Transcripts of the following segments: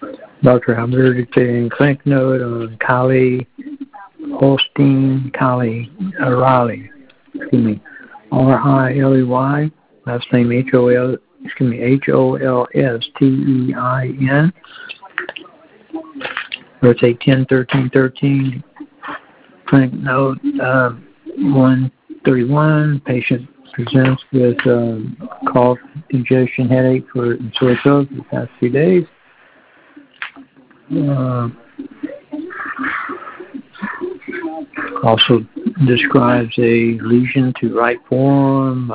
Dr. Hubbard dictating clinic note on Kylie Holstein, Kylie Riley, R-I-L-E-Y, last name Holstein. Birthday 10/13/13. Clinic note 131. Patient presents with cough, congestion, headache, and sore throat for the past few days. Also describes a lesion to right forearm.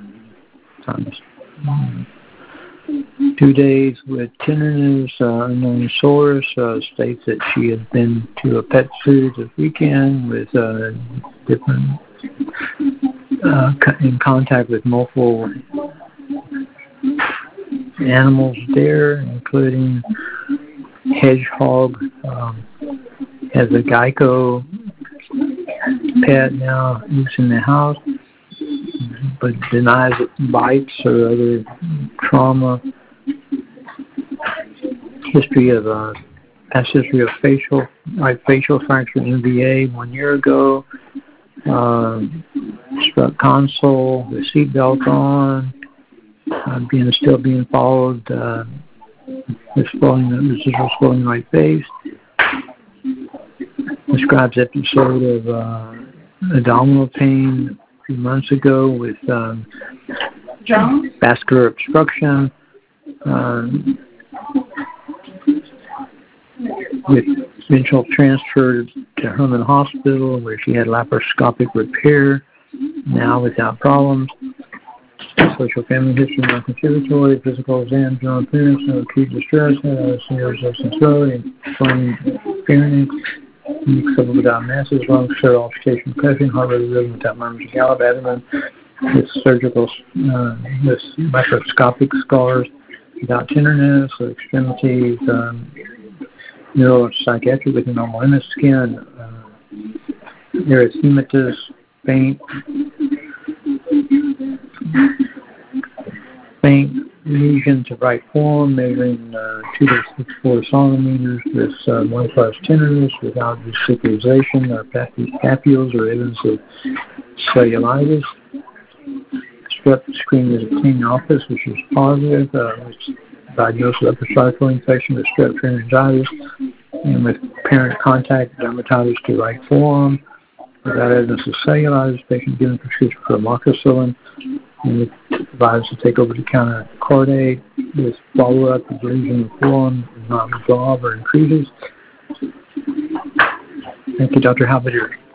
2 days with tenderness, unknown source. States that she has been to a pet food this weekend with different in contact with multiple animals there, including hedgehog. Has a Geico pet now lives in the house, but denies it bites or other trauma. Past history of facial fracture MVA 1 year ago. Struck console with seatbelt on. Still being followed. Residual swelling right face. Describes episode of abdominal pain a few months ago with vascular obstruction. With eventual transfer to Herman Hospital, where she had laparoscopic repair, now without problems. Social family history, non-contributory, physical exam, general appearance, no acute distress, severe substance road, inflamed experience, coupled without masses, lung, sterile altercation, pressing, heart rate rhythm without murmurs of gallop, abdomen, with surgical, with microscopic scars, without tenderness, extremities, neuropsychiatric with a normal image skin, erythematous, faint lesion to right forearm, measuring 2 to 4 centimeters, with 1+ tenderness, without vesiculization or papules or evidence of cellulitis. Strep screen was obtained in office, which was positive. Diagnosis of upper respiratory infection with strep pharyngitis, and with parent contact dermatitis to right forearm. Without evidence of cellulitis, patient given prescription for amoxicillin, and it provides to take over-the-counter Cordate with follow-up. The lesion in the forearm does not resolve or increases. Thank you, Dr. Halbert.